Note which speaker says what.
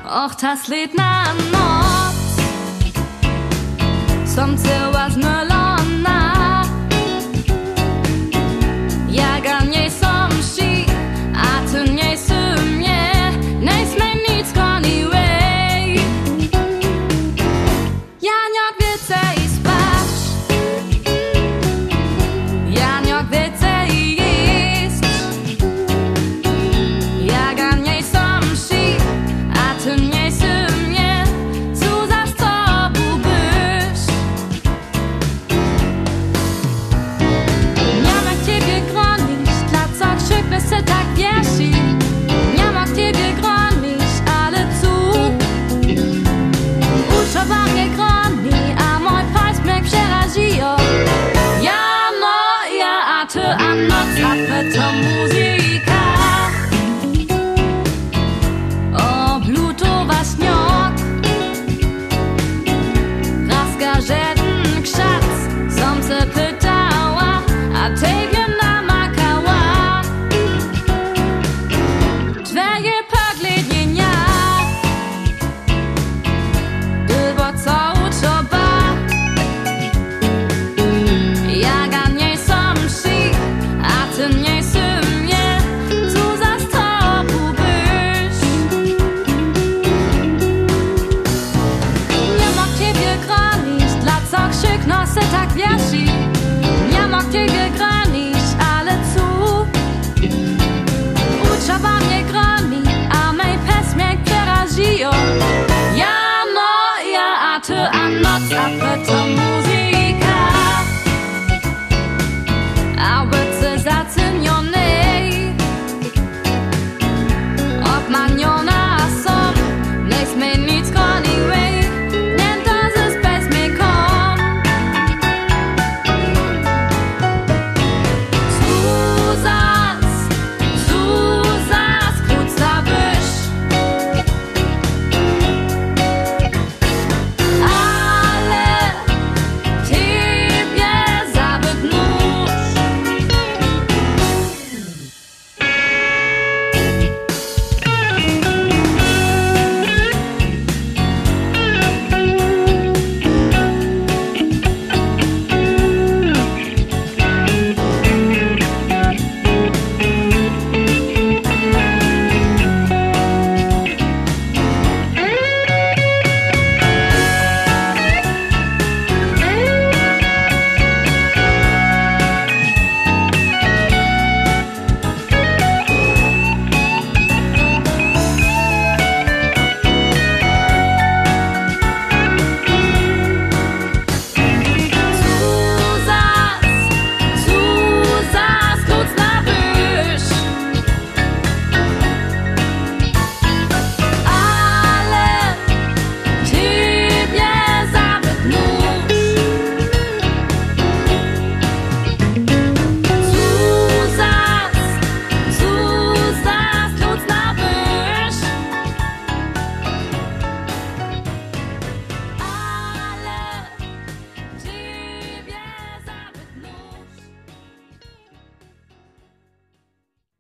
Speaker 1: Och, das Lied na noc som cała zmylona. Ja nie som si, a ty nie sumie, nie sme nic koniwej. Ja njok więcej spać, ja njok więcej jeść. Ja nie som si, a ty nie sumie, co za z tobą byś. Nie mag ciebie gronić, dlaczego krzyknę se tak wiersi. Nie mag ciebie gronić, ale co? Uczowa mnie groni, a mój pas mnie przerazi. Ja no, ja, a ty a noc, a to muzyka. O, blutowa śniog, rozgarzeten krzac, som se pytała, a tebie namakała. Twoje